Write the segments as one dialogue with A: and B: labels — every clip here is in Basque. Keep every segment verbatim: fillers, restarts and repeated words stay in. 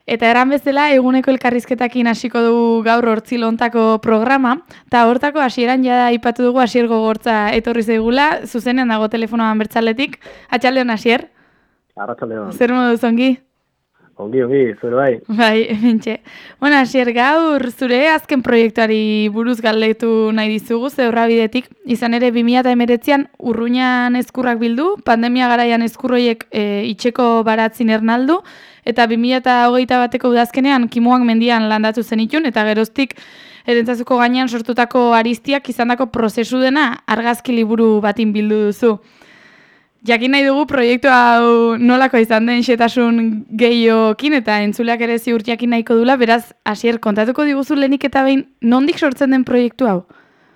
A: Eta eran bezala, eguneko elkarrizketakin hasiko dugu gaur hortzi lontako programa, eta hortako hasieran jada aipatu dugu Asier Gogortza etorri zaigula, zuzenean dago telefonoan bertzaletik. Atxaldeon, Asier?
B: Arratsaldeon.
A: Zer moduz ongi?
B: Ongi, ongi, zure bai.
A: Bai, hementxe. Bueno, Asier, gaur zure azken proiektuari buruz galdetu nahi dizugu, Zeurrabidetik. Izan ere, bi mila hemeretzian urruñan ezkurrak bildu, pandemia garaian ezkurroiek e, itxeko baratzin ernaldu, eta bi mila hogeita bateko udazkenean kimuak mendian landatu zenitun, eta geroztik erentzazuko gainean sortutako aristiak izandako prozesu dena argazki liburu batin bildu duzu. Jakin nahi dugu proiektu hau nolako izan den xetasun gehiokin eta entzuleak ere ziur jakin nahiko dula, beraz, Asier, kontatuko diguzu lehenik eta behin, nondik sortzen den proiektu hau?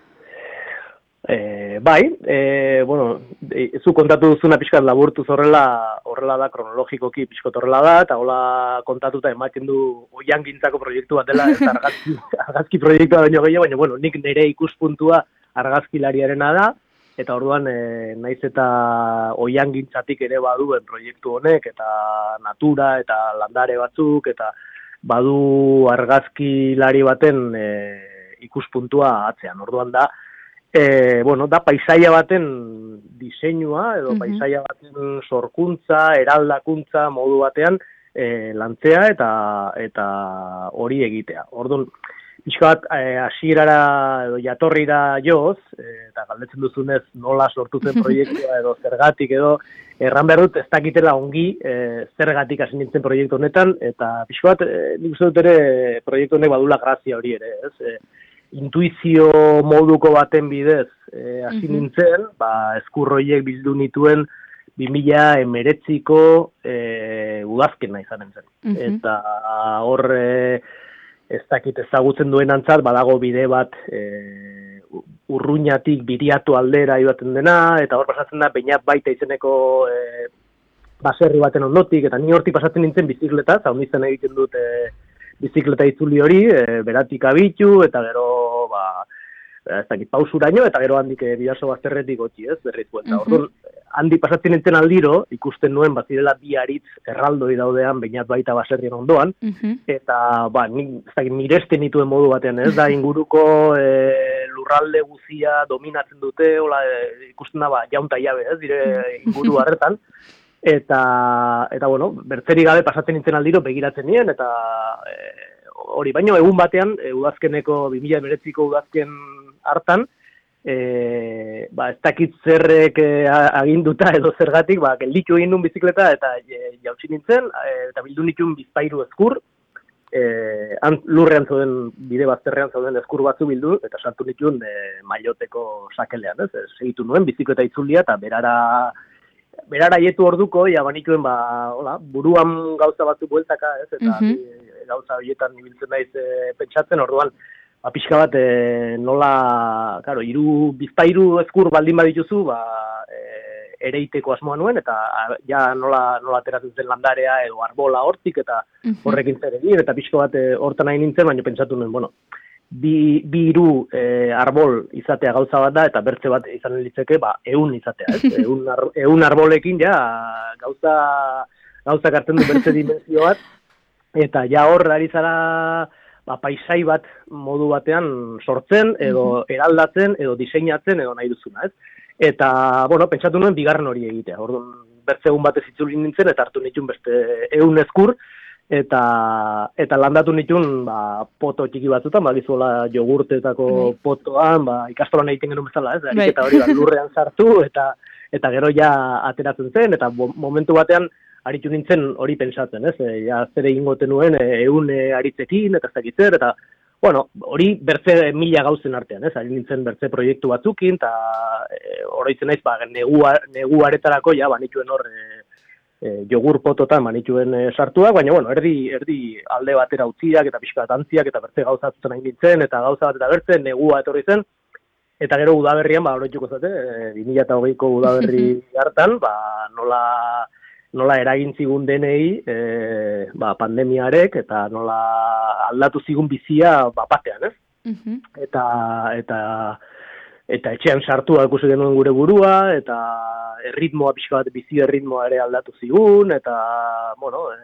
B: E, bai, e, bueno, e, zu kontatu duzuna pixkat laburtuz horrela, horrela da, kronologikoki pixkot horrela da, eta hola kontatuta ematen du oiangintzako proiektu bat dela, ez argazki, argazki proiektua baino gehiago, baina bueno, nik nire ikuspuntua argazkilariarena da, eta orduan e, naiz eta oiangintzatik ere baduen proiektu honek, eta natura, eta landare batzuk, eta badu argazkilari baten e, ikuspuntua atzean. Orduan da, e, bueno, da paisaia baten diseinua, edo
A: Mhm.
B: paisaia baten sorkuntza, eraldakuntza modu batean e, lantzea eta eta hori egitea. Orduan, pixka bat, hasierara edo jatorrira joz, e, eta galdetzen duzunez nola sortu zen proiektua edo zergatik edo, erran behar dut ez dakitela ongi e, zergatik hasi nintzen proiektu honetan, eta pixka bat, e, nik uste dut ere proiektu honek badula grazia hori ere, ez? E, intuizio moduko baten bidez e, hasi
A: Mhm.
B: nintzen, ba, ezkurroiek bildu nituen bi mila hemeretziko e, udazkena izanen zen.
A: Mhm.
B: Eta hor, e, ez dakit ezagutzen duen antzat, badago bide bat e, urruñatik biriatu aldera ibaten dena, eta hor pasatzen da, Beñat Baita izeneko e, baserri baten ondotik, eta ni hortik pasatzen nintzen bizikletaz, hau nintzen egiten dut e, bizikleta itzuli hori, e, beratik abitu, eta gero, ba, ez dakit, pausuraino, eta gero handik e, bidaso bazterretik gotxi, ez, berriz buelta.
A: Mhm.
B: Orduan, handi pasatzen nintzen aldiro, ikusten nuen, bazirela bi haritz erraldoi daudean, Beñat Baita baserrien ondoan,
A: Mhm.
B: eta ba, nik, ez dakit, miresten nituen modu batean, ez da, inguruko e, lurralde guzia dominatzen dute, hola, e, ikusten da, ba, jaunta jabe, ez, dire inguru harretan, eta, eta bueno, bertzeri gabe pasatzen nintzen aldiro begiratzen nien, eta e, hori, baino egun batean, e, udazkeneko, bi mila hemeretziko udazken hartan, e, ba, ez dakit zerrek e, aginduta edo zergatik, ba, gelditu egin duen bizikleta, eta e, jautsi nintzen, e, eta bildu nituen bizpairu ezkur, e, ant, lurrean zauden, bide bazterrean zauden ezkur batzu bildu, eta sartu nituen e, mailoteko sakelean, ez? Segitu nuen, bizikleta itzulia, eta berara, berara jetu orduko, ja banituen, ba, hola, buruan gauza batzu bueltaka, ez? Eta
A: Mhm.
B: e, gauza horietan ibiltzen naiz e, pentsatzen, orduan, ba, pixka bat, e, nola, claro, hiru bizpairu ezkur baldin badituzu, ba, e, ereiteko asmoa nuen, eta a, ja nola, nola ateratzen zen landarea edo arbola hortik, eta
A: Mhm.
B: horrekin zer egin, eta pixka bat e, hortan nahi nintzen, baina pentsatu nuen, bueno, bi, bi hiru e, arbol izatea gauza bat da, eta bertze bat izan litzeke, ba, ehun izatea, ez? Ehun, ar, ehun arbolekin, ja, gauza, gauza hartzen du bertze dimensio bat, eta ja hor ari zara, ba, paisai bat modu batean sortzen, edo eraldatzen, edo diseinatzen, edo nahi duzuna, ez? Eta, bueno, pentsatu nuen bigarren hori egitea. Orduan, bertze egun batez itzuli nintzen, eta hartu nituen beste ehun ezkur, eta eta landatu nituen, ba, poto txiki batzutan, ba, gizuela jogurtetako
A: Bai.
B: potoan, ba, ikastolan egiten genuen bezala, ez?
A: Bai.
B: Ariketa hori, ba, lurrean sartu, eta eta gero ja ateratzen zen, eta bo- momentu batean aritu nintzen hori pentsatzen, ez? E, ja, zer egingo tenuen e, ehun e, aritzekin, eta ez dakit zer, eta bueno, hori bertze mila gauzen artean, ez? Ari nintzen bertze proiektu batzukin, eta e, oroitzen naiz, ba, negua, negu aretarako, ja, banituen hor, e, e, jogur pototan banituen e, sartuak, baina, bueno, erdi, erdi alde batera utziak, eta pixka bat antziak, eta bertze gauza zuten hain nintzen, eta gauza bat eta bertze, negua etorri zen, eta gero udaberrian, ba, oroituko zate, e, bi mila hogeiko udaberri hartan, ba, nola nola eragin zigun denei e, ba, pandemiarek, eta nola aldatu zigun bizia bapatean, ez?
A: Mhm.
B: Eta, eta, eta etxean sartua ikusi genuen gure burua, eta erritmoa pixka bat, bizi erritmoa ere aldatu zigun, eta, bueno, e,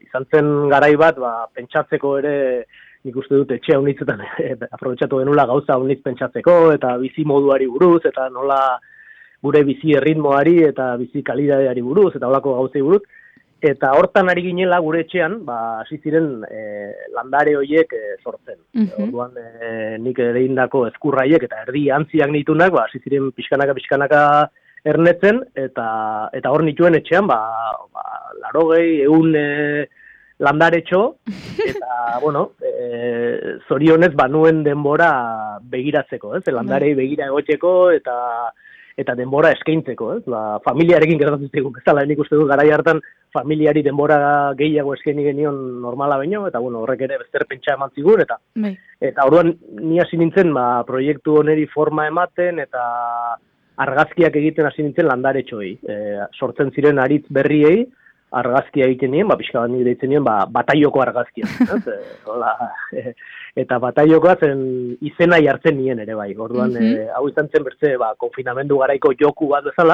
B: izan zen garai bat, ba, pentsatzeko ere, nik uste dut etxea unitzetan, e, aprobetxatu genula gauza unitz pentsatzeko, eta bizi moduari buruz, eta nola gure bizi erritmoari, eta bizi kalidadeari buruz, eta holako gauzei buruz, eta hortan ari ginela gure etxean, ba, hasi ziren e, landare horiek e, sortzen. Mm-hmm. Orduan, e, nik ere indako ezkurraiek eta erdi antziak nitunak, ba, hasi ziren pixkanaka, pixkanaka ernetzen, eta eta hor nituen etxean, ba, ba larogei, eun e, landaretxo, eta, bueno, e, zorionez banuen denbora begiratzeko, ez? Landarei begira egoteko, eta eta denbora eskaintzeko, ez? Ba, familiarekin gertatzen zigun bezala, nik uste dut garai hartan familiari denbora gehiago eskaini genion normala baino, eta bueno, horrek ere bester pentsa eman zigun, eta Bai. Eta orduan ni hasi nintzen, ba, proiektu oneri forma ematen, eta argazkiak egiten hasi nintzen landaretxoei. E, sortzen ziren aritz berriei, argazkia egiten nien, ba, pixka bat nire ditzen nien, ba, bataioko argazkia. e, hola, e, eta bataioko zen izena jartzen nien ere bai. Orduan, mm-hmm. e, hau izan zen bertze, ba, konfinamendu garaiko joku bat bezala,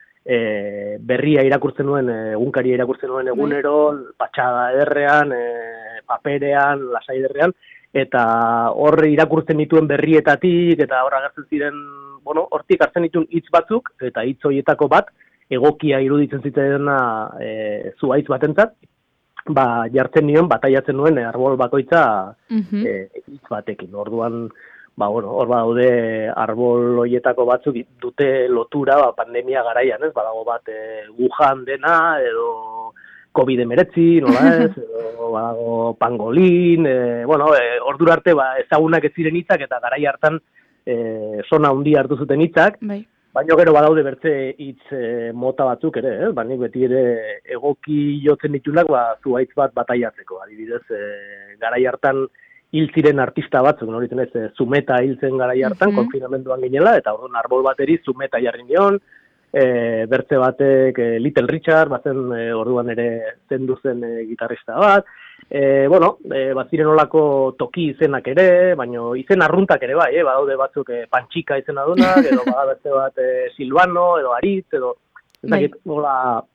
B: e, berria irakurtzen nuen, egunkaria irakurtzen nuen egunero, patxada ederrean, e, paperean, lasai ederrean, eta hor irakurtzen dituen berrietatik, eta hor agertzen ziren, bueno, hortik hartzen dituen hitz batzuk, eta hitz horietako bat, egokia iruditzen zitzaidana e, zuhaitz batentzat, ba, jartzen nion, bataiatzen nuen arbol bakoitza mm-hmm. e, hitz batekin. Orduan, ba, bueno, hor badaude arbol horietako batzuk dute lotura ba, pandemia garaian, ez? Badago bat e, Wuhan dena, edo covid hemeretzi, nola ez? Edo badago pangolin, e, bueno, e, ordura arte ba, ezagunak ez ziren hitzak, eta garai hartan e, sona handia hartu zuten hitzak, bai. Baina gero badaude bertze hitz e, mota batzuk ere, eh? Ba, nik beti ere egoki jotzen ditunak, ba, zuhaitz bat bataiatzeko. Adibidez, e, garai hartan hil ziren artista batzuk, noritzen ez, e, Zumeta hiltzen garai hartan, mm-hmm. konfinamenduan ginela, eta orduan arbol bateri Zumeta jarri nion, e, bertze batek e, Little Richard, bazen e, orduan ere zendu zen e, gitarrista bat, E, bueno, e, baziren olako toki izenak ere, baina izen arruntak ere bai, eh? Badaude batzuk e, Pantxika izena dunak, edo badabertze bat e, Silvano, edo Aritz, edo bai. nola,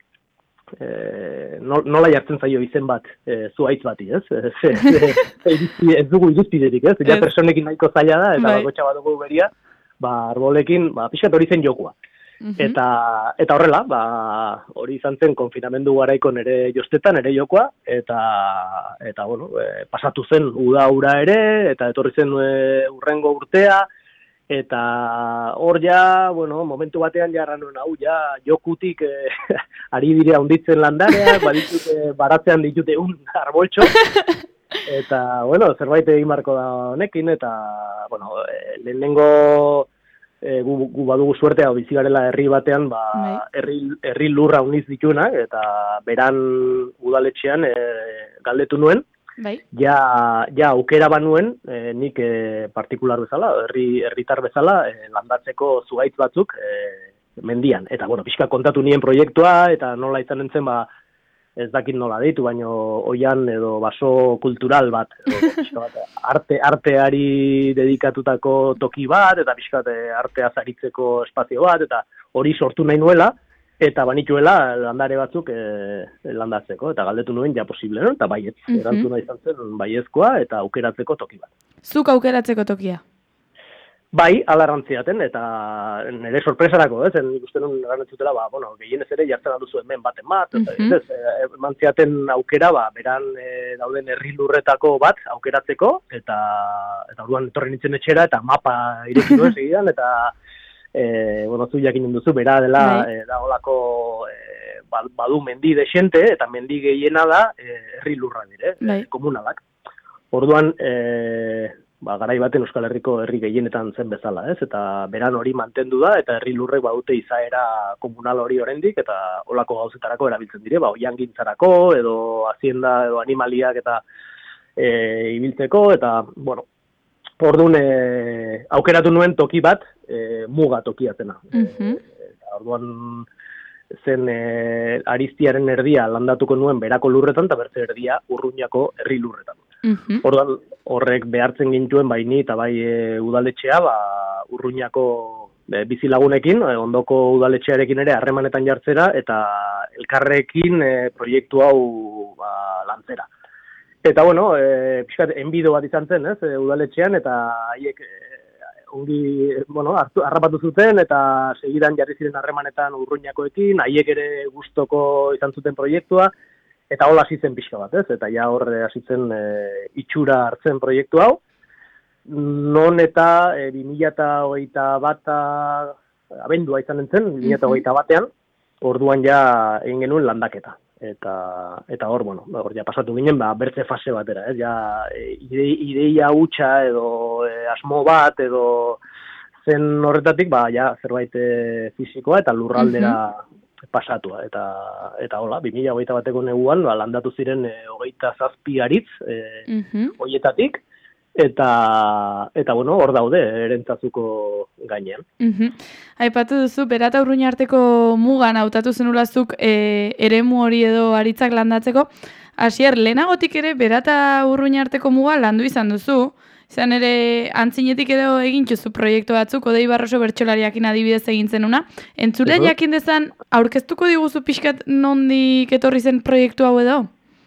B: e, nola jartzen zaio izen bat e, zuhaitz bati, ez? ez, ez, ez, ez dugu irizpiderik, ez? Ja personekin nahiko zaila da, eta bai. Bakotxa bat dugu beria, ba, arbolekin, ba, pixkat hori zen jokua. Mm-hmm. Eta, eta horrela, ba, hori izan zen konfinamendu garaiko nere jostetan, nere jokoa, eta, eta bueno, e, pasatu zen uda ura ere, eta etorri zen e, urrengo urtea, eta hor ja, bueno, momentu batean jarra nuen hau, ja, jokutik e, ari dire handitzen landareak, baditute, baratzean ditute un arboltxo, eta, bueno, zerbait egin marko da honekin, eta, bueno, e, lehenengo... E, gu, gu badugu suertea bizi garela herri batean, ba, herri, herri lurra uniz dituenak, eta beran udaletxean e, galdetu nuen, bai. ja, ja aukera banuen, e, nik e, partikular bezala, herri herritar bezala, e, landatzeko zuhaitz batzuk e, mendian. Eta, bueno, pixka kontatu nien proiektua, eta nola izan nintzen, ba, ez dakit nola deitu, baino oian edo baso kultural bat, edo, bat arte, arteari dedikatutako toki bat, eta pixkat artea zaritzeko espazio bat, eta hori sortu nahi nuela, eta banituela landare batzuk e, landatzeko, eta galdetu nuen ja posible, no? Eta baietz, mm-hmm. erantzuna izan zen baiezkoa, eta aukeratzeko toki bat.
A: Zuk aukeratzeko tokia?
B: Bai, alarrantziaten, eta nire sorpresarako, ez, nik uste nuen garantzutela, ba, bueno, gehienez ere jartzen alduzu hemen baten bat, mm-hmm. ez, eman ziaten aukera, ba, beran e, dauden herri lurretako bat aukeratzeko, eta eta orduan etorri nintzen etxera, eta mapa ireki duen segidan, eta, e, bueno, zu jakinen duzu, bera dela, e, da olako, e, badu mendi desente, eta mendi gehiena da, e, herri lurra dire, e, komunalak. Orduan, e, ba, garai baten Euskal Herriko herri gehienetan zen bezala, ez? Eta beran hori mantendu da, eta herri lurrek badute izaera komunal hori oraindik, eta olako gauzetarako erabiltzen dire, ba, oiangintzarako, edo hazienda, edo animaliak, eta e, ibiltzeko, eta, bueno, orduan e, aukeratu nuen toki bat, e, muga tokia zena. Mm-hmm. E, orduan zen e, Aristiaren erdia landatuko nuen berako lurretan, eta bertze erdia Urruñako herri lurretan. Mm-hmm. Orduan, horrek behartzen gintuen bai ni eta bai e, udaletxea, ba, Urruñako e, bizilagunekin, e, ondoko udaletxearekin ere harremanetan jartzera, eta elkarrekin e, proiektu hau ba, antzera. Eta, bueno, e, pixkat, enbido bat izan zen, ez, e, udaletxean, eta haiek e, ongi, bueno, hartu, harrapatu zuten, eta segidan jarri ziren harremanetan Urruñakoekin, haiek ere gustoko izan zuten proiektua, eta hola hasi zen pixka bat, ez, eta ja horre hasi zen e, itxura hartzen proiektu hau, non eta e, bi mila hogeita bata abendua izan nintzen, bi mila hogeita batean, orduan ja egin genuen landaketa. Eta, eta hor, bueno, hor ja pasatu ginen, ba, bertze fase batera, ez, ja, ide, ideia hutsa edo e, asmo bat edo zen horretatik, ba, ja, zerbait e, fizikoa eta lurraldera uh-huh. pasatua, eta, eta hola, bi mila hogeita bateko neguan, ba, landatu ziren e, hogeita zazpi aritz, e, uh-huh. hoietatik, eta, eta bueno, hor daude, erentzazuko gainean.
A: Uh-huh. Aipatu duzu, Berata Urruña arteko mugan hautatu zenulazuk e, eremu hori edo aritzak landatzeko. Hasier, lehenagotik ere Berata Urruña arteko muga landu izan duzu, izan ere antzinetik edo egin txuzu proiektu batzuk, Odei Barroso bertsolariakin adibidez egin zenuna. Entzule uh-huh. jakin dezan, aurkeztuko diguzu pixkat nondik etorri zen proiektu hau edo?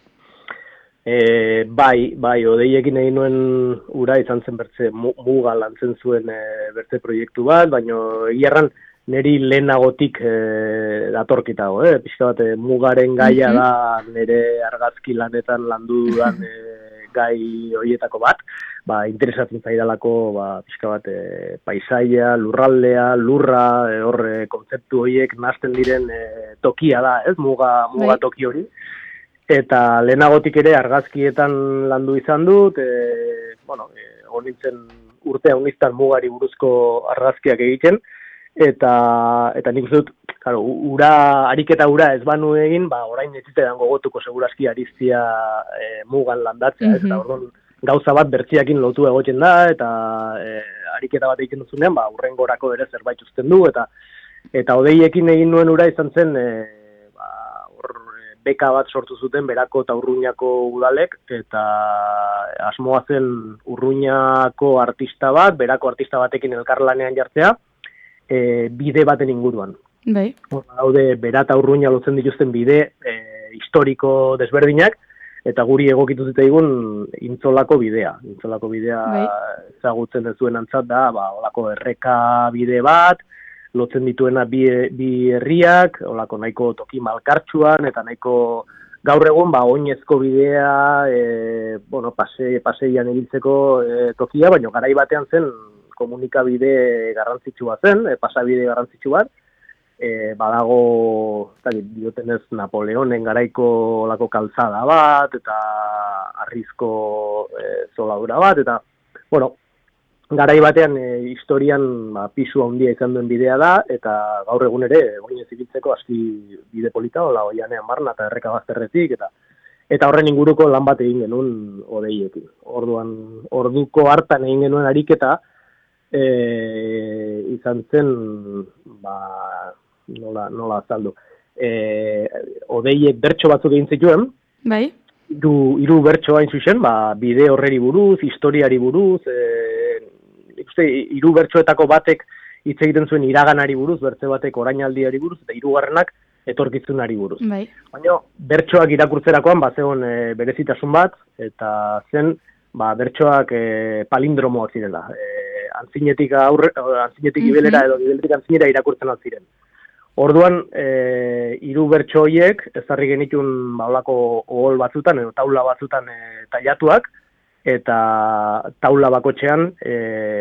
B: E, bai, bai, Odeiekin egin nuen ura izan zen bertze muga lantzen zuen e, bertze proiektu bat, baina egiarran niri lehenagotik e, datorkitago, eh? Pixka bat, e, mugaren gaia da nire argazki lanetan landu dudan e, gai horietako bat, ba, interesatzen zaidalako ba, pixka bat, e, paisaia, lurraldea, lurra, e, horre kontzeptu horiek nazten diren e, tokia da, ez? Muga, muga toki hori. Eta lehenagotik ere argazkietan landu izan dut, e, bueno, e, honintzen urtea honiztan mugari buruzko argazkiak egiten, eta eta nik uste dut, claro, ura, ariketa ura ez banu egin, ba, orain ez zitean gogotuko segurazki ariztia e, mugan landatzea, mm-hmm. eta orduan gauza bat bertziakin lotu egoten da, eta e, ariketa bat egiten duzunean, ba, urrengorako ere zerbait uzten du, eta eta Odeiekin egin nuen ura izan zen, e, beka bat sortu zuten Berako eta Urruñako udalek, eta asmoa zen Urruñako artista bat, Berako artista batekin elkarlanean jartzea, e, bide baten inguruan.
A: Bai.
B: Haude, Berata Urruña lotzen dituzten bide e, historiko desberdinak, eta guri egokitu zitzaigun Intzolako bidea. Intzolako bidea bai. Ezagutzen ez zuen antzat da, ba, olako erreka bide bat, lotzen dituena bi, bi herriak, olako nahiko toki malkartsuan, eta nahiko gaur egun, ba, oinezko bidea, e, bueno, pase, paseian egiltzeko e, tokia, baina garai batean zen komunikabide garrantzitsua zen, e, pasabide garrantzitsu bat, e, badago, eta diotenez Napoleonen garaiko olako kalzada bat, eta harrizko e, zoladura bat, eta, bueno, garai batean e, historian ba, pisu handia izan duen bidea da, eta gaur egun ere, oinez ibiltzeko aski bide polita, hola Oianean Barna eta Erreka Bazterretik, eta eta horren inguruko lan bat egin genuen Odeiekin. Orduan, orduko hartan egin genuen ariketa, e, izan zen, ba, nola, nola azaldu, e, Odeiek bertso batzuk egin zituen,
A: bai.
B: Hiru, hiru bertso hain zuzen, ba, bide horreri buruz, historiari buruz, e, ikuste, hiru bertsoetako batek hitz egiten zuen iraganari buruz, bertze batek orainaldiari buruz, eta hirugarrenak etorkizunari buruz.
A: Bai.
B: Baina bertsoak irakurtzerakoan ba zegoen e, berezitasun bat, eta zen ba, bertsoak e, palindromoak zirela. E, antzinetik aurre, antzinetik mm-hmm. ibelera edo ibeletik antzinera irakurtzen altziren. Orduan, e, hiru bertso horiek, ezarri genitun ba, olako ohol batzutan, edo taula batzutan e, tailatuak, eta taula bakotxean e,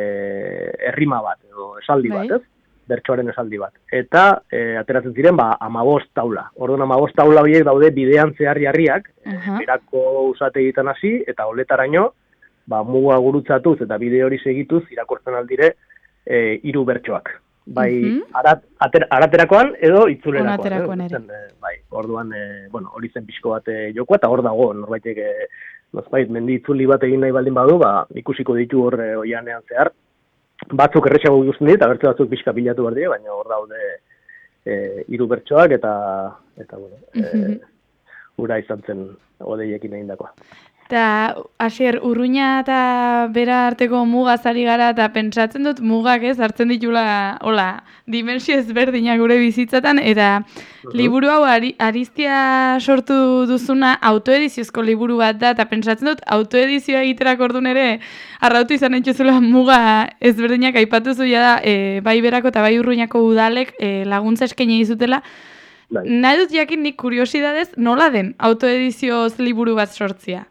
B: errima bat, edo esaldi bai. bat, ez? Bertsoaren esaldi bat. Eta e, ateratzen ziren, ba, amabost taula. Orduan, amabost taula horiek daude bidean zehar-jarriak, uh-huh. Berako usate egiten hasi, eta holetaraino, ba, muga gurutzatuz eta bide hori segituz, irakurtzen aldire, e, hiru bertsoak. Bai, uh-huh. arat, ater, araterakoan edo itzulerakoan.
A: Onaterakoan ere.
B: Eh? Bai, orduan, e, bueno, hori zen pixko bat e, jokoa, eta hor dago, norbaitek, e, nozbait, mendi itzuli bat egin nahi baldin badu, ba, ikusiko ditu hor e, Oianean zehar. Batzuk erretxago ikusten dit, eta bertso batzuk pixka pilatu behar dira, baina hor daude e, hiru bertsoak, eta, eta bueno, e, uh-huh. ura izan zen Odeiekin egin dakoa.
A: Eta, Asier, Urruña eta bera arteko mugaz ari gara, eta pentsatzen dut mugak ez, hartzen ditula, hola, dimensio ezberdinak gure bizitzatan, eta
B: Mhm.
A: liburu hau ari, Aristia sortu duzuna autoediziozko liburu bat da, eta pentsatzen dut autoedizioa egiterak orduan ere arrautu izan entxuzula muga ezberdinak aipatu zuia da, e, bai berako eta bai Urruñako udalek e, laguntza eskaini dizutela.
B: Bai.
A: Nahi dut jakin nik kuriosidadez nola den autoedizioz liburu bat sortzia?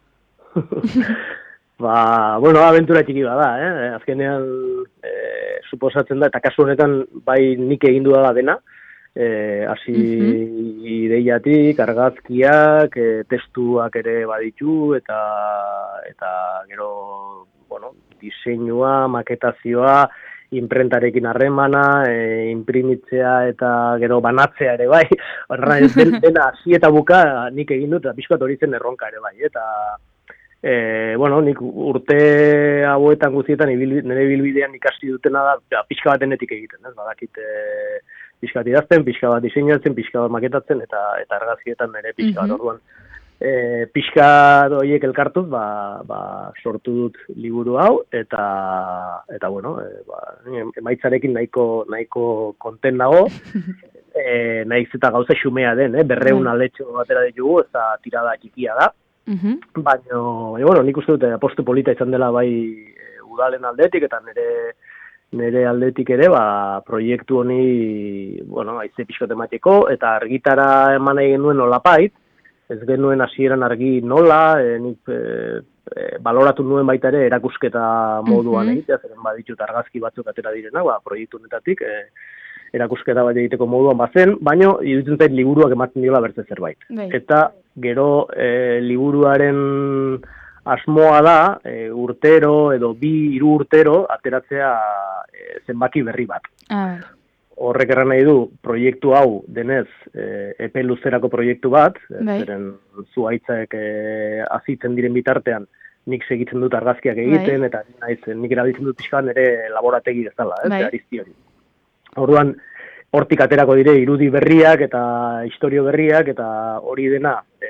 B: Ba, bueno, abentura txiki bada, eh? Azkenean, eh, suposatzen da, eta kasu honetan, bai nik egin dudala dena, eh, hasi
A: Mhm.
B: ideiatik, argazkiak, eh, testuak ere baditu, eta, eta gero, bueno, diseinua, maketazioa, imprentarekin harremana, e, imprimitzea eta gero banatzea ere bai, horra ez den, dena hasi eta buka nik egin dut, eta pixkat hori zen erronka ere bai, eta e, bueno, nik urte hauetan guztietan ibil, nire bilbidean ikasi dutena da, ja, pixka bat denetik egiten, ez, badakit e, pixka bat idazten, pixka bat diseinatzen, pixka bat maketatzen, eta eta argazkietan nire pixka bat,
A: Mhm.
B: orduan. E, pixka horiek elkartuz, ba, ba, sortu dut liburu hau, eta, eta bueno, e, ba, emaitzarekin nahiko, nahiko konten nago, e, nahiz eta gauza xumea den, eh? berreun aletxo batera ditugu, ez da tirada txikia da,
A: Mhm.
B: baina, bueno, nik uste dut apostu polita izan dela bai e, udalen aldetik, eta nire nire aldetik ere, ba, proiektu honi, bueno, aize pixko tematiko, eta argitara eman egin nuen olapait, ez genuen hasieran argi nola, e, nik e, e, baloratu nuen baita ere erakusketa moduan
A: Mhm.
B: egitea, zeren baditut argazki batzuk atera direna, ba, proiektu honetatik, e, erakusketa bat egiteko moduan bazen, baino iruditzen zait liburuak ematen diola bertze zerbait.
A: Bai.
B: Eta gero e, liburuaren asmoa da, e, urtero edo bi hiru urtero ateratzea e, zenbaki berri bat.
A: Ah,
B: Horrek erran nahi du, proiektu hau denez, e, epe luzerako proiektu bat,
A: Bai.
B: zeren zuaitzak e, azitzen diren bitartean, nik segitzen dut argazkiak egiten,
A: Bai.
B: eta naiz, nik erabiltzen dut pixkan ere laborategi bezala, ez,
A: Bai.
B: Aristi hori. Orduan, hortik aterako dire irudi berriak eta historio berriak, eta hori dena e,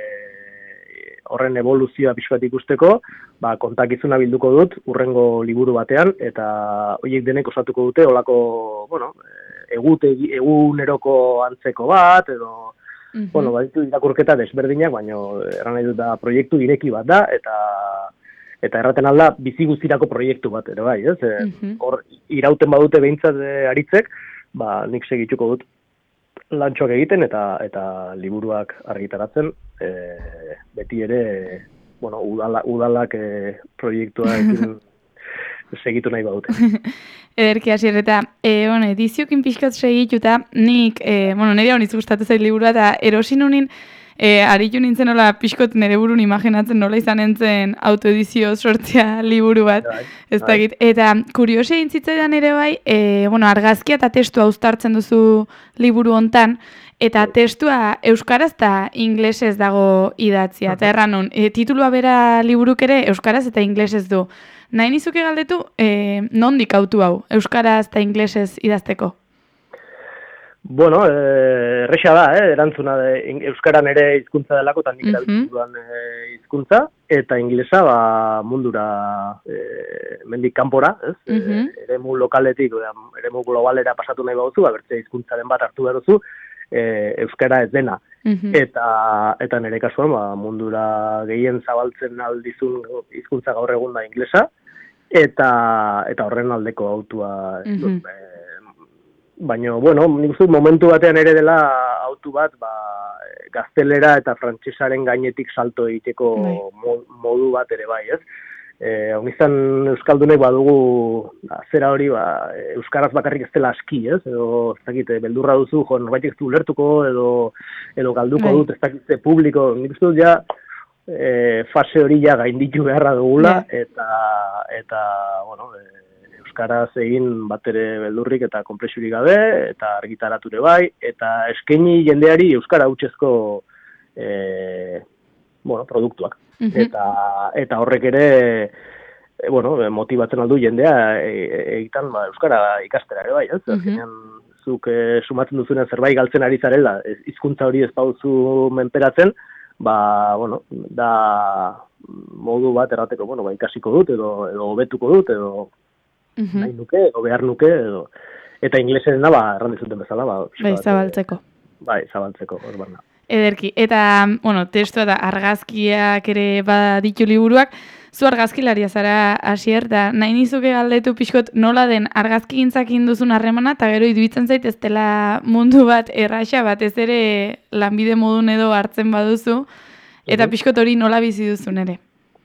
B: horren evoluzioa pixkat ikusteko, ba, kontakizuna bilduko dut urrengo liburu batean, eta horiek denek osatuko dute olako, bueno, egutegi, eguneroko antzeko bat, edo,
A: Mhm.
B: bueno, baditu irakurketa desberdinak, baina erran nahi dut da proiektu ireki bat da, eta eta erraten alda bizi guztirako proiektu bat, ere bai, ez? E,
A: Mhm.
B: Hor, irauten badute behintzat e, aritzek, ba, nik segituko dut lantxoak egiten eta eta liburuak argitaratzen, e, beti ere, bueno, udala, udalak e, proiektuarekin segitu nahi badute.
A: Ederki Asier, eta e, bueno, ediziokin pixkat segituta, nik, e, bueno, nire honiz gustatu zait liburua, eta erosin honin, e, aritu nintzen nola pixkot nire burun imaginatzen nola izan entzen autoedizio sortzea liburu bat,
B: Bai,
A: ez
B: bai.
A: dakit. Eta kuriosi egin zitzaidan ere bai, e, bueno, argazkia eta testua uztartzen duzu liburu hontan, eta testua euskaraz eta inglesez dago idatzia. Eta erran nun, e, titulua bera liburuk ere euskaraz eta inglesez du. Nahi nizuke galdetu, e, nondik autu hau, euskaraz eta inglesez idazteko?
B: Bueno, eh, erresa da, eh, erantzuna de, euskaran ere hizkuntza delako, eta nik
A: Mhm.
B: erabiltzen dudan eh, hizkuntza, eta inglesa ba, mundura eh, mendik kanpora, ez?
A: Mhm.
B: Eh, eremu lokaletik, oda, eremu globalera pasatu nahi baduzu, ba, bertze hizkuntzaren bat hartu behar duzu, eh, euskara ez dena.
A: Mhm.
B: Eta eta nire kasuan ba, mundura gehien zabaltzen aldizun hizkuntza gaur egun da inglesa, eta eta horren aldeko autua ez dut.
A: Mhm.
B: E, baina, bueno, nik uste dut momentu batean ere dela autu bat, ba, gaztelera eta frantsesaren gainetik salto egiteko
A: Bai.
B: mo- modu bat ere bai, ez? E, Honizan euskaldunek badugu ba, zera hori, ba, euskaraz bakarrik ez dela aski, ez? Edo, ez dakit, beldurra duzu, jo, norbaitek ez du ulertuko, edo, edo galduko
A: Bai.
B: dut, ez dakit, ze publiko, nik uste dut ja, e, fase hori ja gainditu beharra dugula,
A: Bai.
B: eta, eta, bueno, e, euskaraz egin bat ere beldurrik eta konplexurik gabe, eta argitarature bai, eta eskaini jendeari euskara hutsezko e, bueno, produktuak.
A: Mhm.
B: Eta, eta horrek ere, e, bueno, motibatzen aldu jendea e, egiten ba, euskara ikastera ere bai, ez?
A: Mhm.
B: Azkenean, zuk e, sumatzen duzunean zerbait galtzen ari zarela, ez- hizkuntza hori ez pauzu menperatzen, ba, bueno, da, modu bat errateko, bueno, ba, ikasiko dut, edo, edo hobetuko dut, edo
A: Mhm.
B: nahi nuke, edo behar nuke, edo... Eta inglesen da, ba, erran dizuten bezala, ba... pixka
A: Bai,
B: bat,
A: zabaltzeko.
B: eh, Bai, zabaltzeko, hor barna.
A: Ederki. Eta, bueno, testua da argazkiak ere baditu liburuak. Zu argazkilaria zara, Asier, da nahi nizuke galdetu pixkot nola den argazkigintzakin duzun harremana, eta gero iduitzen zait ez dela mundu bat erraxa, batez ere lanbide modun edo hartzen baduzu, eta
B: Mhm.
A: pixkot hori nola bizi duzun ere.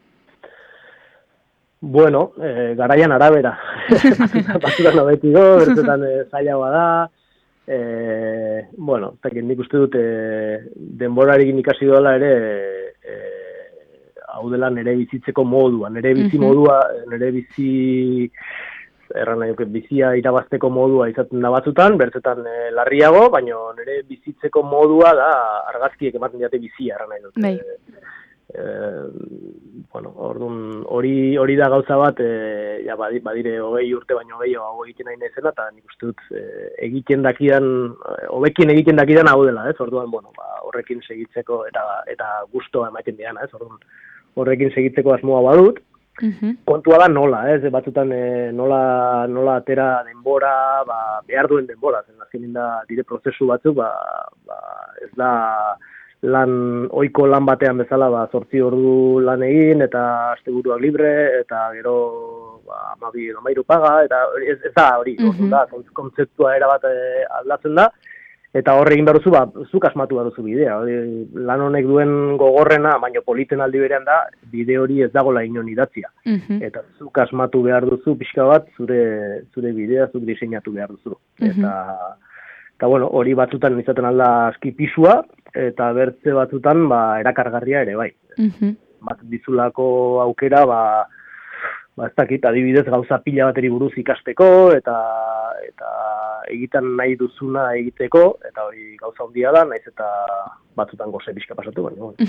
B: Bueno, eh, garaian arabera. Batzutan hobeki do, bertzetan eh, zailagoa da. Eh, bueno, eta nik uste dut eh, denborarekin ikasi dola ere eh, hau dela nire bizitzeko modua, nire bizi
A: Mhm.
B: modua, nire bizi erran nahi duke, bizia irabazteko modua izaten da batzutan, bertzetan eh, larriago, baina nire bizitzeko modua da argazkiek ematen diate bizia, erran nahi dut.
A: Bai.
B: Eh, bueno, orduan hori hori da gauza bat, eh, ja badi- badire hogei urte baino gehiago hau egiten nahi naizena, eta nik uste dut eh, egiten dakidan, eh, hobekien egiten dakidan hau dela, ez? Orduan, bueno, ba, horrekin segitzeko eta eta gustoa ematen diana, ez? Orduan, horrekin segitzeko asmoa badut.
A: Mhm.
B: Kontua da nola, ez? Batzutan eh, nola nola atera denbora, ba, behar duen denbora, zen azkenin da dire prozesu batzuk, ba, ba, ez da lan ohiko lan batean bezala, ba, zortzi ordu lan egin, eta asteburuak libre, eta gero ba, amabi edo amairu paga, eta hori- ez, ez da hori,
A: Mhm.
B: orduan da, kon- kontzeptua erabat eh, aldatzen da, eta horre egin behar duzu, ba, zuk asmatu behar duzu bidea. Hori, lan honek duen gogorrena, baino politen aldi berean da, bide hori ez dagoela inon idatzia.
A: Mhm.
B: Eta zuk asmatu behar duzu pixka bat, zure zure bidea, zuk diseinatu behar duzu.
A: Mhm.
B: Eta, eta bueno, hori batzutan izaten alda aski pisua, eta bertze batzutan ba, erakargarria ere bai.
A: Mhm.
B: Bat dizulako aukera, ba, ba ez dakit, adibidez gauza pila bateri buruz ikasteko, eta eta egiten nahi duzuna egiteko, eta hori gauza handia da, naiz eta batzutan goze pixka pasatu, baina, bueno.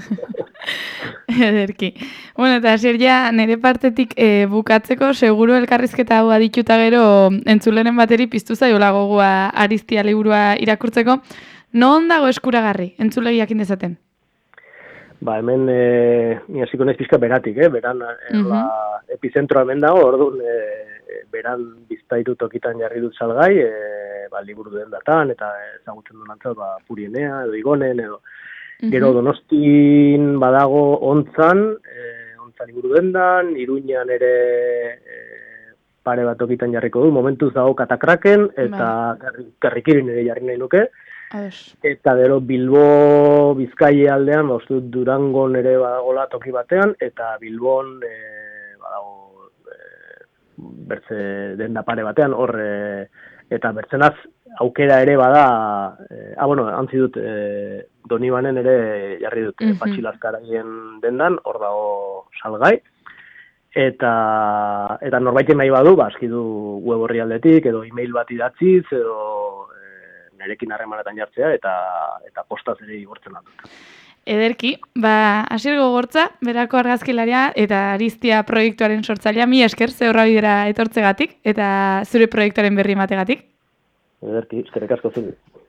A: Ederki. Bueno, eta Asier, ja, nire partetik e, bukatzeko, seguru elkarrizketa hau adituta gero entzulenen bateri piztu zaiola gogoa Aristia liburua irakurtzeko. Non dago eskuragarri, entzulegiak indezaten?
B: Ba, hemen, e, ni hasiko naiz pixka beratik, eh? Beran, eh,
A: Mhm.
B: la, epizentroa hemen dago, orduan, e, beran bizpairu tokitan jarri dut salgai, e, ba, liburu den datan, eta ezagutzen duen antzat, ba, Purienea, edo Igonen, edo, gero Donostin badago Ontzan, e, Ontzan liburu dendan, Iruñan ere e, pare bat tokitan jarriko du, momentuz dago Katakraken, eta Karri- Karrikirin ere jarri nahi nuke,
A: Ados.
B: eta gero Bilbo Bizkaia aldean, ba, uste dut Durangon ere badagola toki batean, eta Bilbon e, badago e, bertze denda pare batean, hor e, eta bertzenaz aukera ere bada, e, ah, bueno, antzi dut e, Donibanen ere jarri dut,
A: Mhm.
B: mm Patxilazkaraien dendan, hor dago salgai, eta eta norbaiten nahi badu, ba, aski du web orrialdetik, edo email bat idatziz, edo e, nerekin harremanetan jartzea, eta eta postaz ere igortzen dut.
A: Ederki, ba, Asier Gogortza, berako argazkilaria eta Aristia proiektuaren sortzailea, mi esker, zeurra bidera etortzegatik, eta zure proiektuaren berri emategatik.
B: Ederki, eskerrik asko zuri.